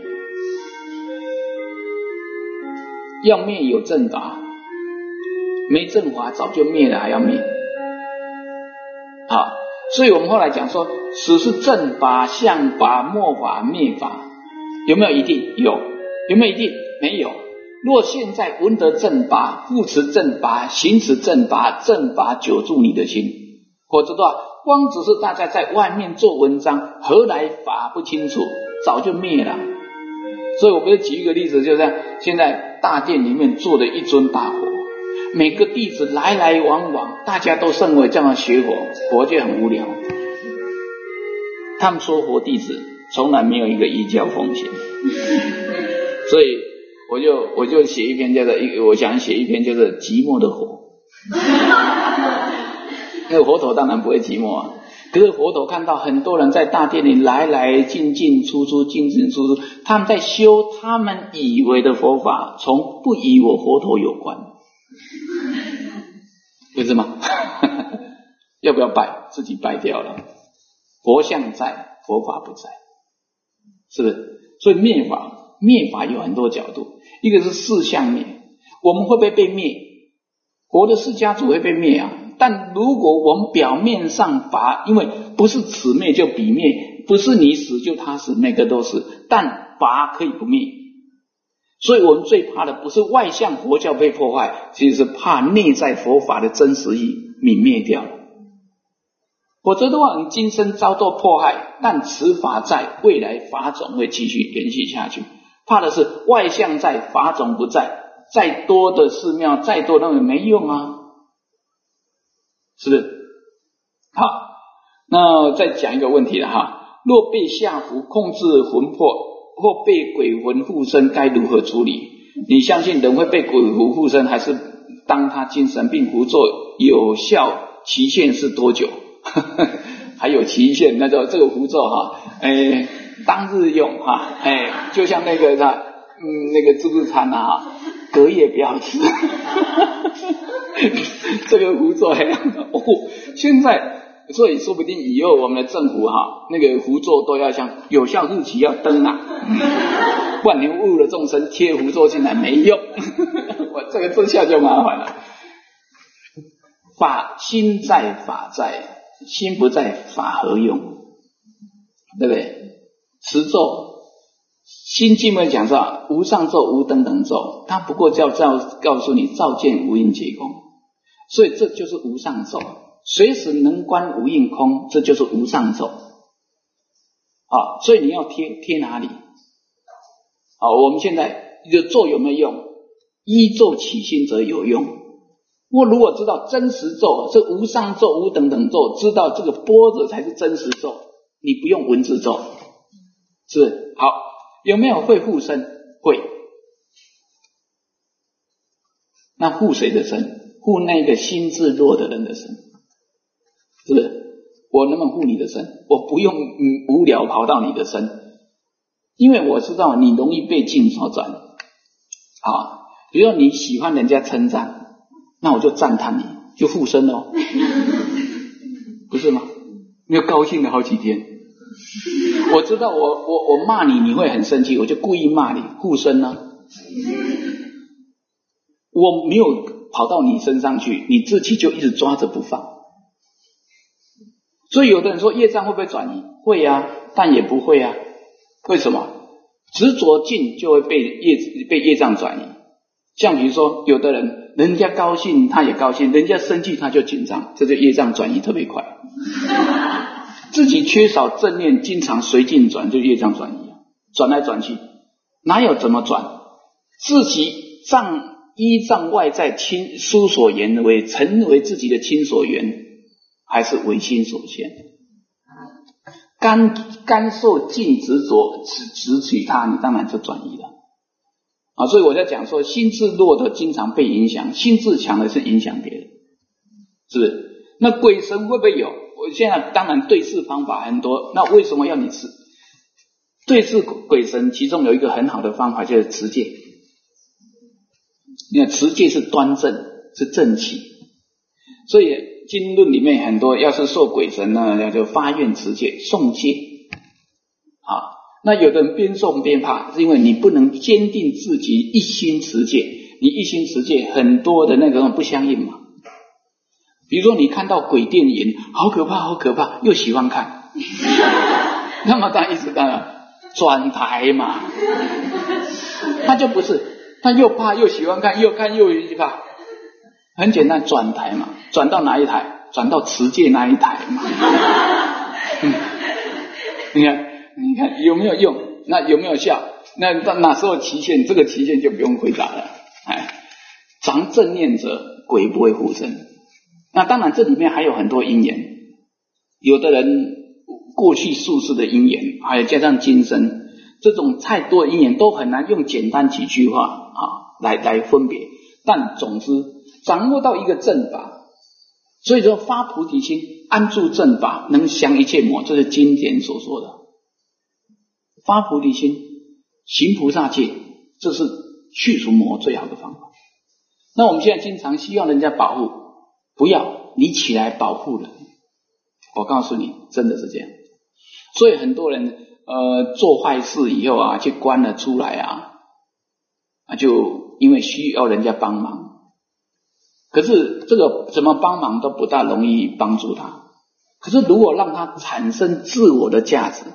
Speaker 1: 要灭有正法，没正法早就灭了，还要灭啊！所以我们后来讲说，此是正法、相法、末法、灭法，有没有一定？有。有没有一定？没有。若现在闻得正法，复持正法，行持正法，正法久住你的心。否则的话，光只是大家在外面做文章，何来法不清楚？早就灭了。所以我们举一个例子，就像现在大殿里面做的一尊大佛，每个弟子来来往往，大家都认为这样学佛，佛就很无聊。他们说佛弟子从来没有一个依教奉行，所以我就我就写一篇叫做，我想写一篇叫做寂寞的火。 那个佛陀当然不会寂寞啊。可是佛陀看到很多人在大殿里来来进进出出进进出出，他们在修他们以为的佛法，从不与我佛陀有关，不是吗？要不要拜？自己拜掉了。佛像在，佛法不在，是不是？所以灭法，灭法有很多角度，一个是事相灭，我们会不会被灭？佛的释迦族会被灭啊。但如果我们表面上法，因为不是此灭就彼灭，不是你死就他死，每个都是，但法可以不灭。所以我们最怕的不是外向佛教被破坏，其实是怕内在佛法的真实意泯灭掉了。否则的话，你今生遭到迫害，但此法在，未来法种会继续延续下去。怕的是外向在，法种不在，再多的寺庙，再多的没用啊，是不是？好，那再讲一个问题了哈。若被下符控制魂魄，或被鬼魂附身，该如何处理？你相信人会被鬼魂附身，还是当他精神病符咒有效期限是多久？还有期限，那就这个符咒哈，哎，当日用哈，哎，就像那个他嗯那个自助餐啊，隔夜不要吃。这个符咒哦，现在所以说不定以后我们的政府哈，那个符咒都要像有效日期要登啊，不然你误了众生，贴符咒进来没用。我这个这下就麻烦了。法心在法在，心不在法何用？对不对？持咒心经文讲说无上咒无等等咒，它不过叫叫告诉你照见无因皆空，所以这就是无上咒，随时能观无应空，这就是无上咒。好，所以你要贴贴哪里？好，我们现在的咒有没有用？依咒起心则有用。我如果知道真实咒是无上咒无等等咒，知道这个般若才是真实咒，你不用文字咒，是不是？好，有没有会护身？会。那护谁的身？护那个心智弱的人的身，是不是？我能不能护你的身？我不用、嗯、无聊跑到你的身，因为我知道你容易被境所转。好，比如说你喜欢人家称赞，那我就赞叹你，就护身哦，不是吗？你又高兴了好几天。我知道我我我骂你你会很生气，我就故意骂你，护身呢、啊。我没有跑到你身上去，你自己就一直抓着不放。所以有的人说业障会不会转移？会啊，但也不会啊。为什么？执着境就会被业被业障转移。像比如说有的人人家高兴他也高兴，人家生气他就紧张，这就业障转移特别快。自己缺少正念，经常随境转，就业障转移，转来转去，哪有怎么转？自己障依仗外在亲疏所缘为成为自己的亲所缘，还是唯心所现？干干受境执着，执取他，你当然就转移了啊！所以我在讲说，心智弱的经常被影响，心智强的是影响别人，是不是？那鬼神会不会有？我现在当然对治方法很多，那为什么要你吃？对治鬼神，其中有一个很好的方法就是持戒。你看持戒是端正，是正气，所以经论里面很多，要是受鬼神呢，要就发愿持戒、诵戒啊。那有的人边诵边怕，是因为你不能坚定自己一心持戒，你一心持戒，很多的那个不相应嘛。比如说你看到鬼电影，好可怕，好可怕，又喜欢看，那么他一直干嘛？转台嘛，他就不是。他又怕又喜欢看，又看又怕，很简单，转台嘛，转到哪一台？转到持戒那一台嘛。嗯、你看，你看有没有用？那有没有效？那到哪时候期限？这个期限就不用回答了。哎，常正念者，鬼不会附身。那当然，这里面还有很多因缘，有的人过去宿世的因缘，还有加上今生。这种太多的因缘都很难用简单几句话啊来来分别，但总之掌握到一个正法， 所以说发菩提心，安住正法，能降一切魔，这是经典所说的。发菩提心，行菩萨戒，这是去除魔最好的方法。那我们现在经常希望人家保护，不要你起来保护人。我告诉你，真的是这样。所以很多人呃做坏事以后啊，去关了出来啊，啊就因为需要人家帮忙，可是这个怎么帮忙都不大容易帮助他。可是如果让他产生自我的价值，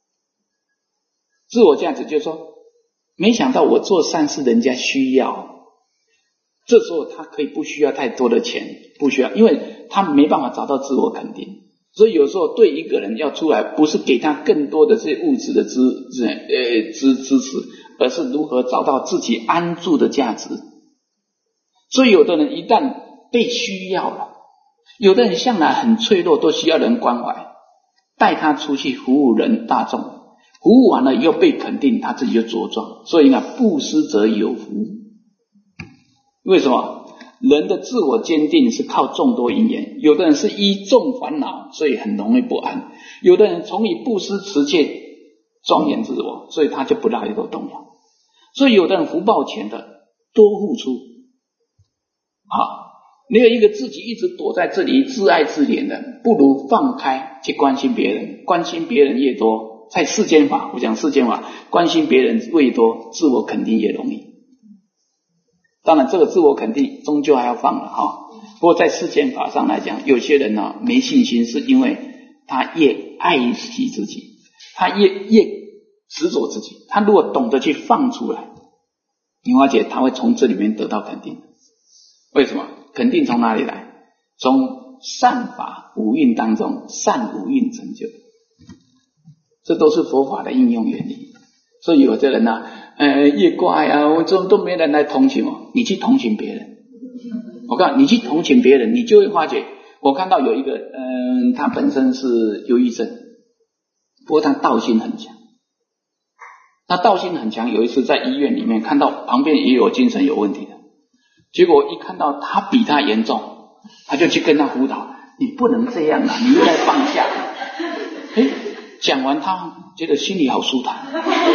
Speaker 1: 自我价值就是说，没想到我做善事人家需要，这时候他可以不需要太多的钱，不需要，因为他没办法找到自我肯定。所以有时候对一个人要出来，不是给他更多的这些物质的支呃支支持，而是如何找到自己安住的价值。所以有的人一旦被需要了，有的人向来很脆弱，都需要人关怀，带他出去服务人大众，服务完了又被肯定，他自己就茁壮。所以你看，布施则有福。为什么？人的自我坚定是靠众多因缘，有的人是依众烦恼，所以很容易不安；有的人从以布施持戒庄严自我，所以他就不大有动摇。所以有的人福报浅的多付出，好，你有一个自己一直躲在这里自爱自怜的，不如放开去关心别人，关心别人越多，在世间法，我讲世间法，关心别人越多，自我肯定越容易。当然这个自我肯定终究还要放了哈。不过在世间法上来讲，有些人呢、啊、没信心，是因为他越爱惜自己，他越越执着自己。他如果懂得去放出来，你发觉他会从这里面得到肯定。为什么？肯定从哪里来？从善法五蕴当中，善五蕴成就，这都是佛法的应用原理。所以有的人呢、啊呃，越怪啊，我这都没人来同情我，你去同情别人。我告诉你，你去同情别人，你就会发觉，我看到有一个，嗯、呃，他本身是忧郁症，不过他道心很强。他道心很强，有一次在医院里面看到旁边也有精神有问题的，结果一看到他比他严重，他就去跟他辅导，你不能这样啊，你应该放下。诶，讲完他觉得心里好舒坦。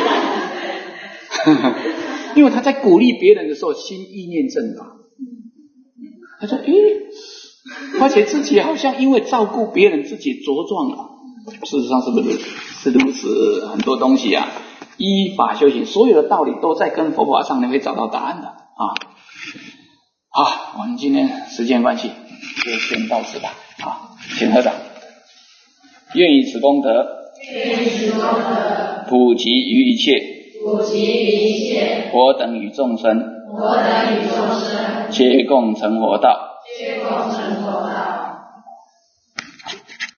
Speaker 1: 因为他在鼓励别人的时候，心意念正法。他说：“诶，发觉自己好像因为照顾别人，自己茁壮了。”事实上是不是是如此？很多东西啊，依法修行，所有的道理都在跟佛法上你会找到答案的啊。好，我们今天时间关系就先到此吧。好，请合掌。愿以此功德，
Speaker 2: 愿以此功德
Speaker 1: 普及于一切。
Speaker 2: 普及于一切
Speaker 1: 佛等与众生，
Speaker 2: 佛等与众生，
Speaker 1: 皆共成佛道，
Speaker 2: 皆共成佛道。